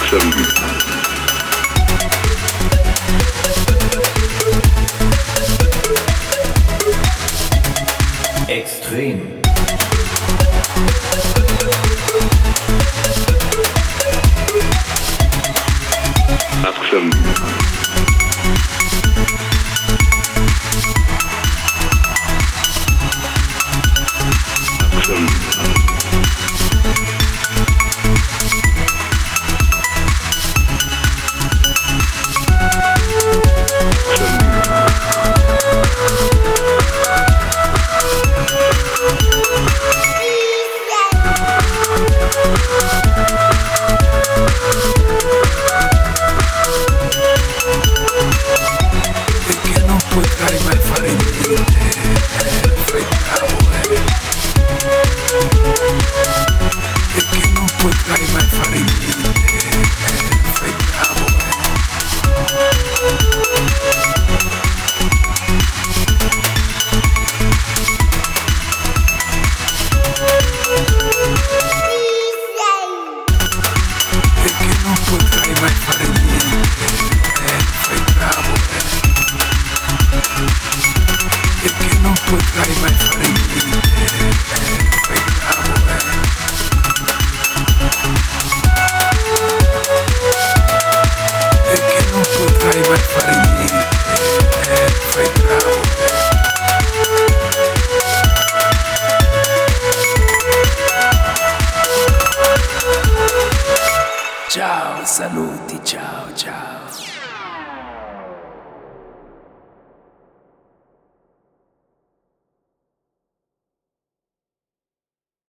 Extrem. Action. Perché non potrai mai fare niente, fai bravo, perché non potrai mai fare niente, fai bravo, perché non potrai mai fare niente, fai bravo, perché non potrai mai fare niente, fai bravo, perché non potrai mai fare niente, fai bravo. Ciao, saluti, ciao, ciao.